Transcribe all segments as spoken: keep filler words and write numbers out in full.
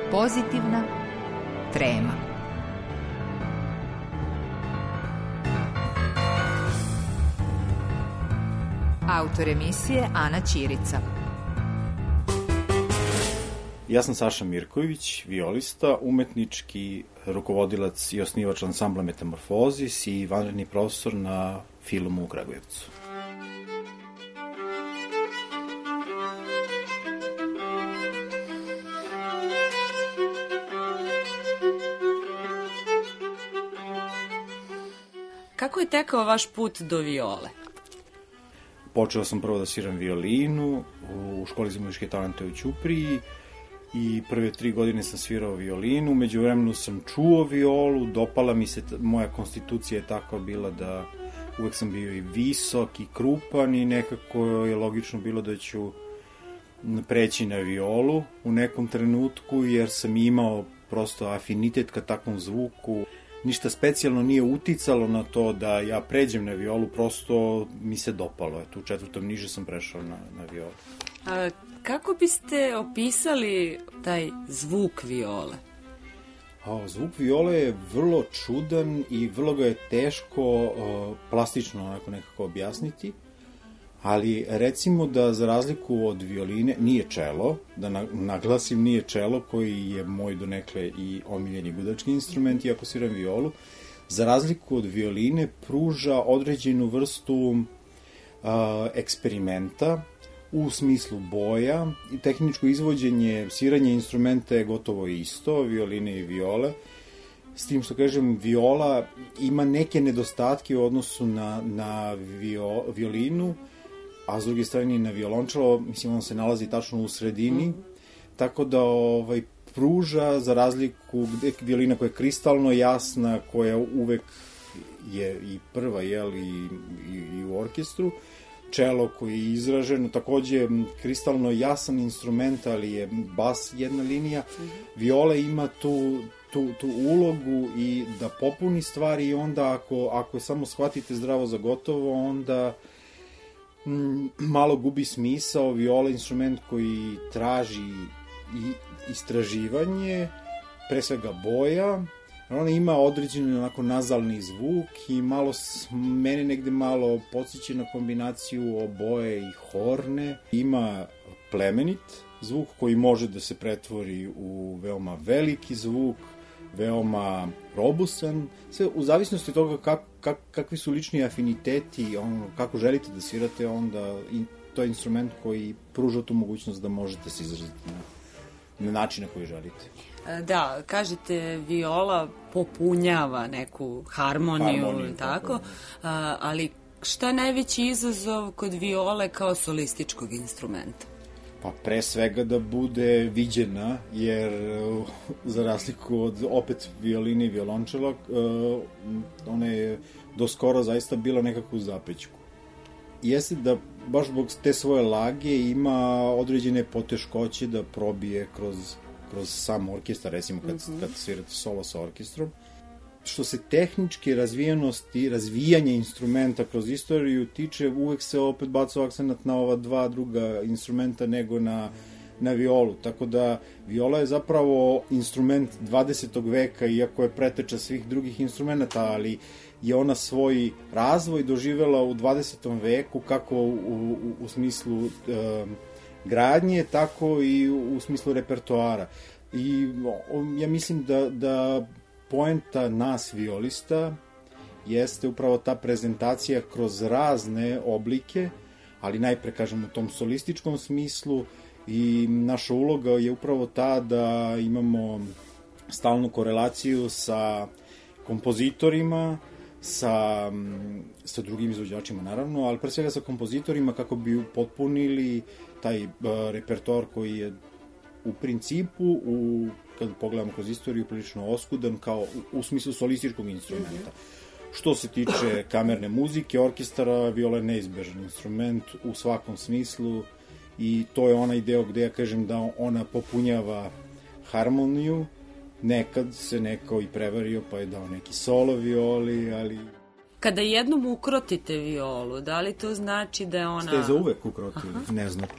Pozitivna trema. Autor emisije Ana Ćirica. Ja sam Saša Mirković, violista, umetnički rukovodilac i osnivač ansambla Metamorfozis i vanredni profesor na Filumu u Kragujevcu. Kako je tekao vaš put do viole? Počeo sam prvo da sviram violinu u školi za muzičke talente u Ćupriji i prve tri godine sam svirao violinu. Među vremenu sam čuo violu, dopala mi se, moja konstitucija je takva bila da uvek sam bio i visok i krupan i nekako je logično bilo da ću preći na violu u nekom trenutku jer sam imao prosto afinitet ka takvom zvuku. Ništa specijalno nije uticalo na to da ja pređem na violu, prosto mi se dopalo. Eto, u četvrtom niže sam prešao na, na violu. A kako biste opisali taj zvuk viole? A, zvuk viole je vrlo čudan i vrlo ga je teško uh, plastično onako nekako objasniti, ali recimo da za razliku od violine nije čelo, da naglasim nije čelo koji je moj donekle i omiljeni gudački instrument, iako sviram violu, za razliku od violine pruža određenu vrstu uh, eksperimenta u smislu boja i tehničko izvođenje, sviranje instrumenta je gotovo isto, violine i viole, s tim što kažem, viola ima neke nedostatke u odnosu na, na vio, violinu, a s druge strane na violončelo, mislim, on se nalazi tačno u sredini, mm. tako da ovaj, pruža za razliku violina koja je kristalno jasna, koja uvek je i prva, jel, i, i, i u orkestru, čelo koji je izraženo, takođe kristalno jasan instrument, ali je bas jedna linija, mm. viola ima tu, tu, tu ulogu i da popuni stvari i onda ako, ako samo shvatite zdravo za gotovo, onda malo gubi smisao. Viola je instrument koji traži i istraživanje, pre svega boja. Ona ima određeni onako nazalni zvuk i malo mene negde malo podsjeća na kombinaciju oboje i horne. Ima plemenit zvuk koji može da se pretvori u veoma veliki zvuk, veoma robusan, sve u zavisnosti od toga kak, kak, kakvi su lični afiniteti, ono, kako želite da svirate, onda i to je instrument koji pruža tu mogućnost da možete se izraziti na, na način na koji želite. Da, kažete viola popunjava neku harmoniju, harmoniju tako, tako. A, ali šta je najveći izazov kod viole kao solističkog instrumenta? Pa pre svega da bude viđena, jer za razliku od opet violine i violončela, ona je do skoro zaista bila nekako u zapećku. Jeste da baš zbog te svoje lage ima određene poteškoće da probije kroz, kroz sam orkestar, recimo kad, mm-hmm. kad svirate solo sa orkestrom. Što se tehničke razvijenosti, razvijanja instrumenta kroz istoriju tiče, uvek se opet baca akcenat na ova dva druga instrumenta nego na, na violu. Tako da viola je zapravo instrument dvadesetog veka, iako je preteča svih drugih instrumenta, ali je ona svoj razvoj doživela u dvadesetom veku, kako u, u, u smislu e, gradnje, tako i u, u smislu repertoara. I ja mislim da, da poenta nas violista jeste upravo ta prezentacija kroz razne oblike, ali najpre, kažem, u tom solističkom smislu, i naša uloga je upravo ta da imamo stalnu korelaciju sa kompozitorima, sa, sa drugim izvođačima naravno, ali pre svega sa kompozitorima kako bi potpunili taj uh, repertoar koji je u principu, u, kad pogledamo kroz istoriju, prilično oskudan kao u, u smislu solističkog instrumenta. Što se tiče kamerne muzike, orkestara, viola je neizbežan instrument u svakom smislu i to je onaj deo gde ja kažem da ona popunjava harmoniju. Nekad se neko i prevario pa je dao neki solo violi, ali... Kada jednom ukrotite violu, da li to znači da je ona... Ste za uvek ukrotili? Aha. Ne znači.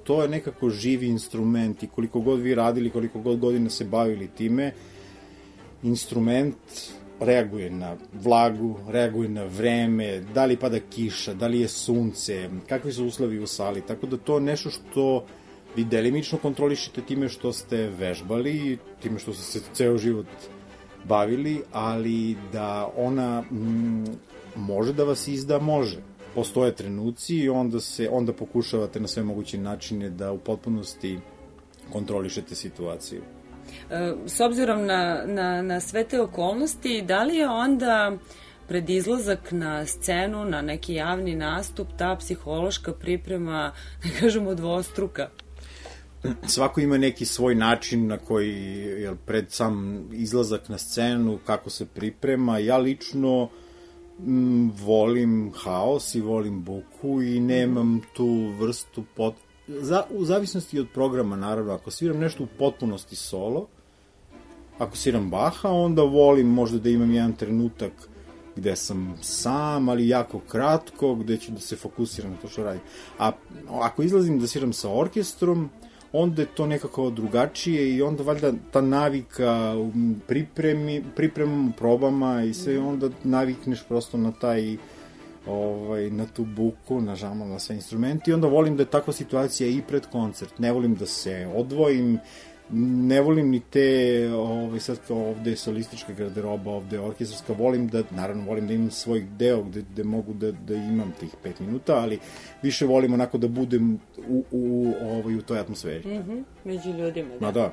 to je nekako živi instrument i koliko god vi radili, koliko god godina se bavili time, instrument reaguje na vlagu, reaguje na vreme, da li pada kiša, da li je sunce, kakvi su uslovi u sali, tako da to je nešto što vi delimično kontrolišete time što ste vežbali, time što ste se ceo život bavili, ali da ona m, može da vas izda, može. Postoje trenuci i onda, se, onda pokušavate na sve moguće načine da u potpunosti kontrolišete situaciju. S obzirom na, na, na sve te okolnosti, da li je onda pred izlazak na scenu, na neki javni nastup, ta psihološka priprema, da kažemo, dvostruka? Svako ima neki svoj način na koji, jel, pred sam izlazak na scenu, kako se priprema. Ja lično m, volim haos i volim buku i nemam tu vrstu pot... Za, u zavisnosti od programa, naravno, ako sviram nešto u potpunosti solo, ako sviram Baha, onda volim možda da imam jedan trenutak gde sam sam, ali jako kratko, gde ću da se fokusiram na to što radim. A ako izlazim da sviram sa orkestrom, onda je to nekako drugačije i onda valjda ta navika pripremi, pripremom, probama i sve, onda navikneš prosto na taj, ovaj, na tu buku, na žamal, na sve instrumenti i onda volim da je takva situacija i pred koncert. Ne volim da se odvojim, ne volim ni te, ovaj, sad kao ovde je solistička garderoba, ovde je orkestarska, volim da, naravno volim da imam svoj deo gde, gde mogu da, da imam tih pet minuta, ali više volim onako da budem u, u, ovaj, u toj atmosferi. Mm-hmm. Među ljudima, da. Ma da.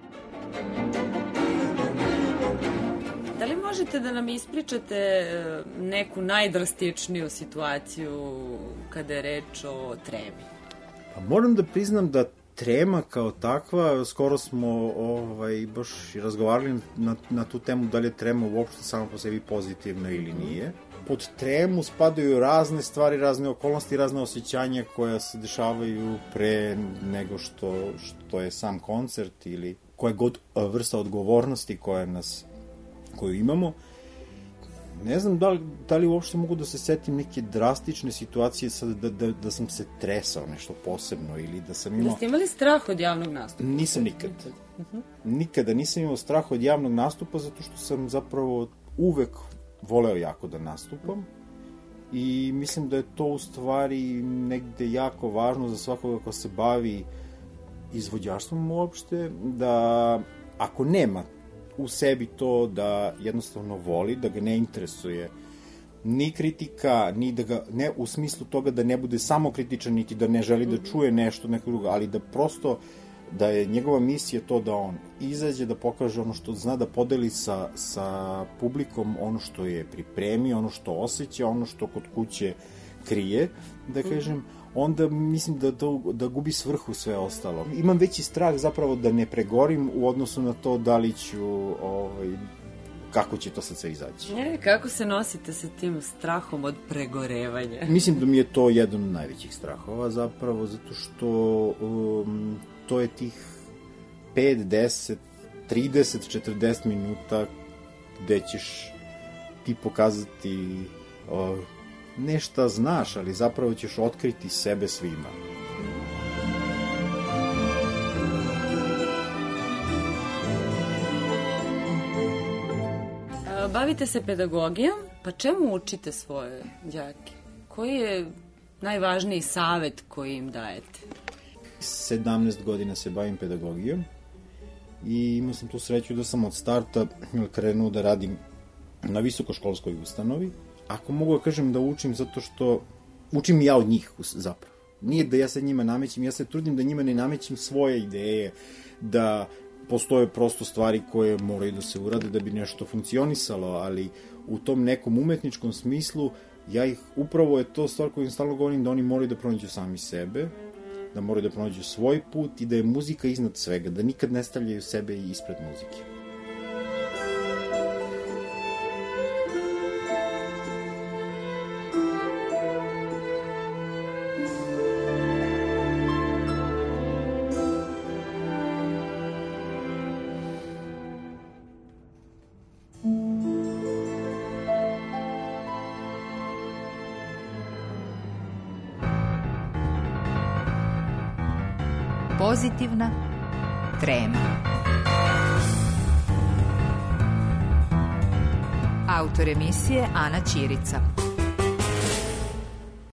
Da li možete da nam ispričate neku najdrastičniju situaciju kada je reč o tremi? Pa moram da priznam da trema kao takva, skoro smo ovaj, baš razgovarali na, na tu temu da li je trema uopšte samo po sebi pozitivna ili nije. Pod tremu spadaju razne stvari, razne okolnosti, razne osjećanja koja se dešavaju pre nego što, što je sam koncert ili koja god vrsta odgovornosti koja nas, koju imamo. Ne znam da li, da li uopšte mogu da se setim neke drastične situacije sad da, da, da sam se tresao nešto posebno ili da sam imao... Da ste imali strah od javnog nastupa? Nisam nikad. Uh-huh. Nikada nisam imao strah od javnog nastupa zato što sam zapravo uvek voleo jako da nastupam i mislim da je to u stvari negde jako važno za svakoga ko se bavi izvođaštvom uopšte, da ako nema u sebi to da jednostavno voli, da ga ne interesuje ni kritika, ni da ga, ne u smislu toga da ne bude samo kritičan, niti da ne želi da čuje nešto neko drugo, ali da prosto, da je njegova misija to da on izađe, da pokaže ono što zna, da podeli sa, sa publikom ono što je pripremio, ono što osjeća, ono što kod kuće krije, da kažem, onda mislim da, da, da gubi svrhu sve ostalo. Imam veći strah zapravo da ne pregorim u odnosu na to da li ću, ovaj, kako će to sad sve izaći. E, kako se nosite sa tim strahom od pregorevanja? Mislim da mi je to jedan od najvećih strahova zapravo, zato što um, to je tih pet, deset, trideset, četrdeset minuta gde ćeš ti pokazati uh, nešto znaš, ali zapravo ćeš otkriti sebe svima. Bavite se pedagogijom, pa čemu učite svoje đake? Koji je najvažniji savet koji im dajete? sedamnaest godina se bavim pedagogijom i imao sam tu sreću da sam od starta krenuo da radim na visokoškolskoj ustanovi. Ako mogu da kažem da učim zato što učim ja od njih zapravo. Nije da ja se njima namećem, ja se trudim da njima ne namećem svoje ideje, da postoje prosto stvari koje moraju da se urade da bi nešto funkcionisalo, ali u tom nekom umetničkom smislu ja ih, upravo je to stvar koju im stalno govorim, da oni moraju da pronađu sami sebe, da moraju da pronađu svoj put i da je muzika iznad svega, da nikad ne stavljaju sebe ispred muzike. Pozitivna trema. Autor emisije Ana Ćirica.